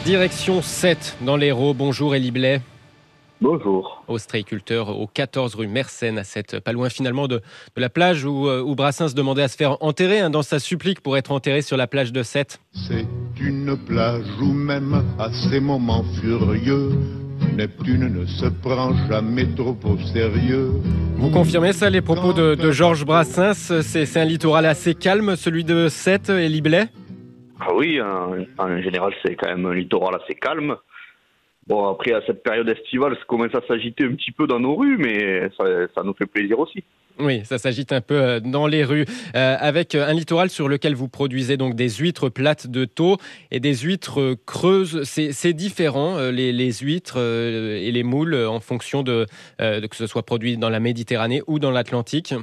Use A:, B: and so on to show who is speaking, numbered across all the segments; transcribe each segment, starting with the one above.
A: Direction 7 dans l'Hérault. Bonjour Élie Blais.
B: Bonjour.
A: Ostréiculteur au 14 rue Mersenne à 7, pas loin finalement de la plage où Brassens demandait à se faire enterrer dans sa supplique pour être enterré sur la plage de 7.
C: C'est une plage où même à ces moments furieux, Neptune ne se prend jamais trop au sérieux.
A: Vous confirmez ça, les propos de Georges Brassens? C'est un littoral assez calme, celui de 7, Élie Blais?
B: Ah oui, en général, c'est quand même un littoral assez calme. Bon, après, à cette période estivale, ça commence à s'agiter un petit peu dans nos rues, mais ça nous fait plaisir aussi.
A: Oui, ça s'agite un peu dans les rues, avec un littoral sur lequel vous produisez donc des huîtres plates de Thau et des huîtres creuses. C'est différent, les huîtres et les moules, en fonction de que ce soit produit dans la Méditerranée ou dans l'Atlantique.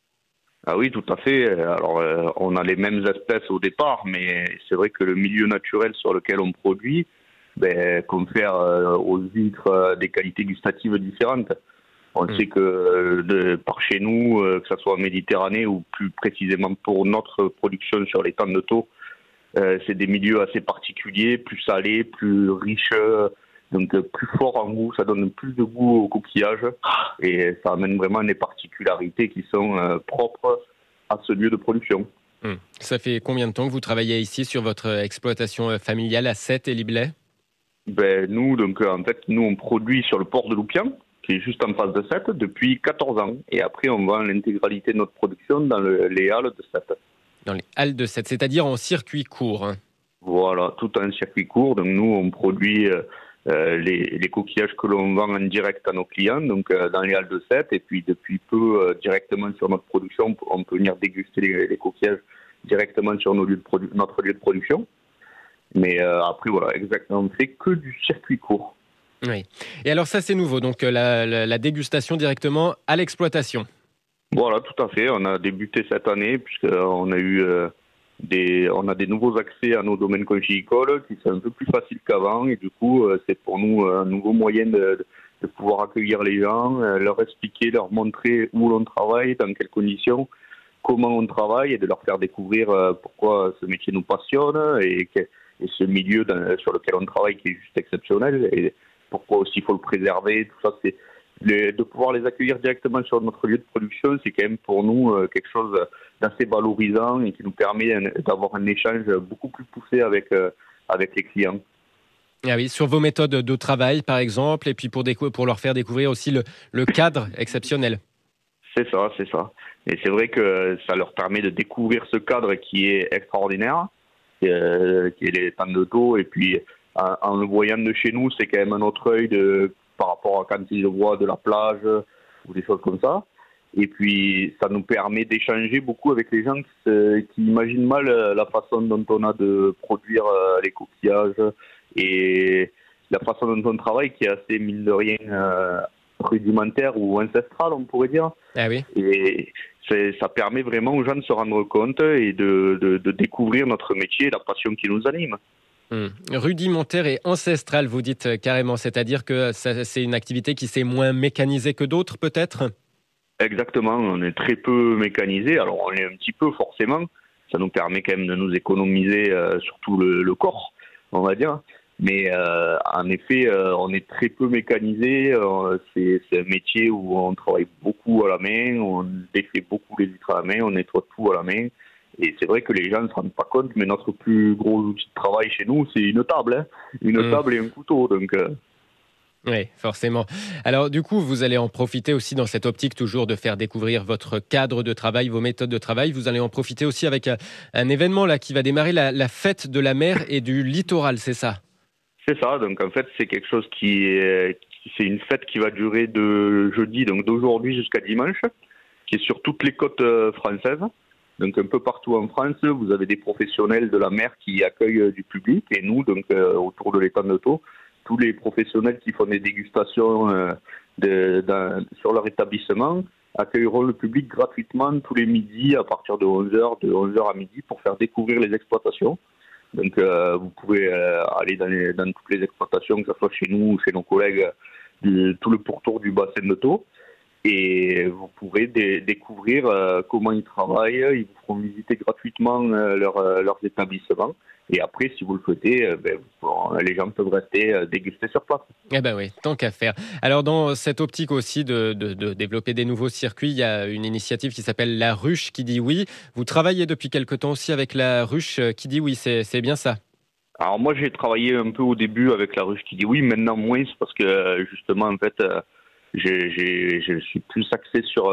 B: Ah oui, tout à fait. Alors, on a les mêmes espèces au départ, mais c'est vrai que le milieu naturel sur lequel on produit confère aux huîtres des qualités gustatives différentes. On sait que par chez nous, que ce soit en Méditerranée ou plus précisément pour notre production sur les tannes de Thau, c'est des milieux assez particuliers, plus salés, plus riches, donc plus forts en goût, ça donne plus de goût au coquillage et ça amène vraiment des particularités qui sont propres à ce lieu de production.
A: Ça fait combien de temps que vous travaillez ici sur votre exploitation familiale à 7, Élie Blais?
B: Nous, on produit sur le port de Loupian, qui est juste en face de 7, depuis 14 ans. Et après, on vend l'intégralité de notre production dans les halles de 7.
A: Dans les halles de 7, c'est-à-dire en circuit court.
B: Voilà, tout en circuit court. Donc nous, on produit les coquillages que l'on vend en direct à nos clients, donc dans les halles de 7. Et puis depuis peu, directement sur notre production, on peut venir déguster les coquillages directement sur notre lieu de production. Mais après, voilà, exactement, on ne fait que du circuit court.
A: Oui. Et alors ça, c'est nouveau, donc la dégustation directement à l'exploitation.
B: Voilà, tout à fait. On a débuté cette année puisqu'on a eu on a des nouveaux accès à nos domaines conchylicoles qui sont un peu plus faciles qu'avant. Et du coup, c'est pour nous un nouveau moyen de pouvoir accueillir les gens, leur expliquer, leur montrer où l'on travaille, dans quelles conditions, comment on travaille et de leur faire découvrir pourquoi ce métier nous passionne et ce milieu sur lequel on travaille qui est juste exceptionnel et pourquoi aussi il faut le préserver. Tout ça, de pouvoir les accueillir directement sur notre lieu de production, c'est quand même pour nous quelque chose d'assez valorisant et qui nous permet d'avoir un échange beaucoup plus poussé avec les clients.
A: Ah oui, sur vos méthodes de travail, par exemple, et puis pour leur faire découvrir aussi le cadre exceptionnel.
B: C'est ça. Et c'est vrai que ça leur permet de découvrir ce cadre qui est extraordinaire, qui est les tannes de Thau. Et puis, en le voyant de chez nous, c'est quand même un autre œil par rapport à quand ils le voient de la plage ou des choses comme ça. Et puis, ça nous permet d'échanger beaucoup avec les gens qui imaginent mal la façon dont on a de produire les coquillages et la façon dont on travaille qui est assez, mine de rien, rudimentaire ou ancestrale, on pourrait dire.
A: Ah oui.
B: Et ça permet vraiment aux gens de se rendre compte et de découvrir notre métier et la passion qui nous anime.
A: Rudimentaire et ancestrale, vous dites carrément, c'est-à-dire que c'est une activité qui s'est moins mécanisée que d'autres, peut-être?
B: Exactement, on est très peu mécanisé, alors on est un petit peu forcément, ça nous permet quand même de nous économiser surtout le corps, on va dire, mais en effet, on est très peu mécanisé, c'est un métier où on travaille beaucoup à la main, on défait beaucoup les huîtres à la main, on nettoie tout à la main. Et c'est vrai que les gens ne se rendent pas compte, mais notre plus gros outil de travail chez nous, c'est une table. Une table et un couteau. Donc,
A: Oui, forcément. Alors du coup, vous allez en profiter aussi dans cette optique toujours de faire découvrir votre cadre de travail, vos méthodes de travail. Vous allez en profiter aussi avec un événement là qui va démarrer, la fête de la mer et du littoral, c'est ça? C'est
B: ça. Donc en fait, c'est quelque chose c'est une fête qui va durer de jeudi, donc d'aujourd'hui jusqu'à dimanche, qui est sur toutes les côtes françaises. Donc un peu partout en France, vous avez des professionnels de la mer qui accueillent du public et nous, donc autour de l'étang de Thau, tous les professionnels qui font des dégustations sur leur établissement accueilleront le public gratuitement tous les midis à partir de 11h à midi pour faire découvrir les exploitations. Donc vous pouvez aller dans toutes les exploitations, que ce soit chez nous ou chez nos collègues, tout le pourtour du bassin de Thau. et vous pourrez découvrir comment ils travaillent. Ils vous feront visiter gratuitement leurs établissements. Et après, si vous le souhaitez, les gens peuvent rester déguster sur place.
A: Eh ben oui, tant qu'à faire. Alors dans cette optique aussi de développer des nouveaux circuits, il y a une initiative qui s'appelle La Ruche qui dit oui. Vous travaillez depuis quelque temps aussi avec La Ruche qui dit oui, c'est bien ça?
B: Alors moi, j'ai travaillé un peu au début avec La Ruche qui dit oui, maintenant moins, parce que justement, en fait, je suis plus axé sur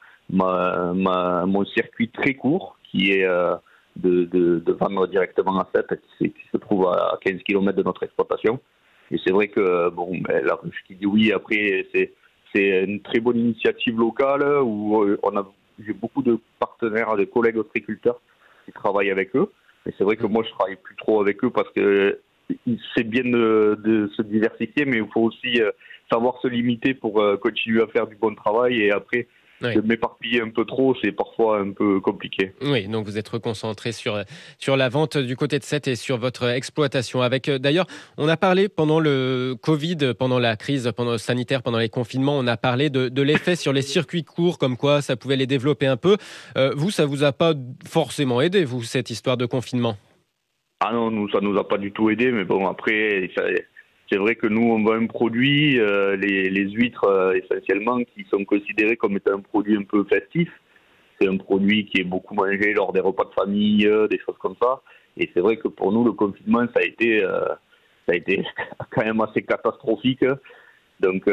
B: mon circuit très court, qui est de vendre directement à Sète, qui se trouve à 15 km de notre exploitation. Et c'est vrai que La Ruche qui dit oui, après, c'est une très bonne initiative locale où j'ai beaucoup de partenaires, de collègues horticulteurs qui travaillent avec eux. Et c'est vrai que moi, je travaille plus trop avec eux parce que c'est bien de se diversifier, mais il faut aussi savoir se limiter pour continuer à faire du bon travail. Et après,
A: Oui.
B: de m'éparpiller un peu trop, c'est parfois un peu compliqué.
A: Oui, donc vous êtes reconcentré sur la vente du côté de Sète et sur votre exploitation. D'ailleurs, on a parlé pendant le Covid, pendant la crise sanitaire, pendant les confinements, on a parlé de l'effet sur les circuits courts, comme quoi ça pouvait les développer un peu. Vous, ça vous a pas forcément aidé, vous, cette histoire de confinement?
B: Ah non, ça nous a pas du tout aidé, mais bon, après, c'est vrai que nous, on vend un produit, les huîtres essentiellement, qui sont considérées comme étant un produit un peu festif. C'est un produit qui est beaucoup mangé lors des repas de famille, des choses comme ça. Et c'est vrai que pour nous, le confinement, ça a été quand même assez catastrophique. Donc,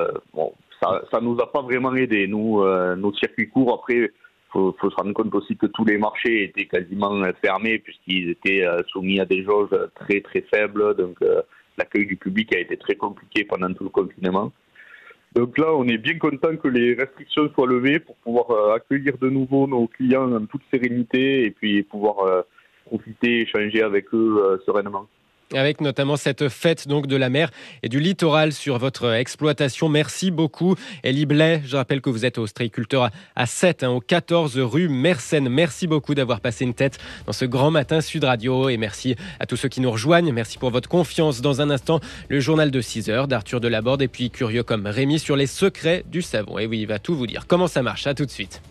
B: ça nous a pas vraiment aidé. Nous, nos circuits courts, après, faut se rendre compte aussi que tous les marchés étaient quasiment fermés puisqu'ils étaient soumis à des jauges très très faibles. Donc, l'accueil du public a été très compliqué pendant tout le confinement. Donc là, on est bien content que les restrictions soient levées pour pouvoir accueillir de nouveau nos clients en toute sérénité et puis pouvoir profiter, échanger avec eux sereinement.
A: Avec notamment cette fête donc de la mer et du littoral sur votre exploitation. Merci beaucoup, Élie Blais. Je rappelle que vous êtes ostréiculteur à Sète, au 14 rue Mersenne. Merci beaucoup d'avoir passé une tête dans ce grand matin Sud Radio et merci à tous ceux qui nous rejoignent. Merci pour votre confiance. Dans un instant, le journal de 6h d'Arthur Delaborde et puis curieux comme Rémi sur les secrets du savon. Et oui, il va tout vous dire. Comment ça marche? À tout de suite.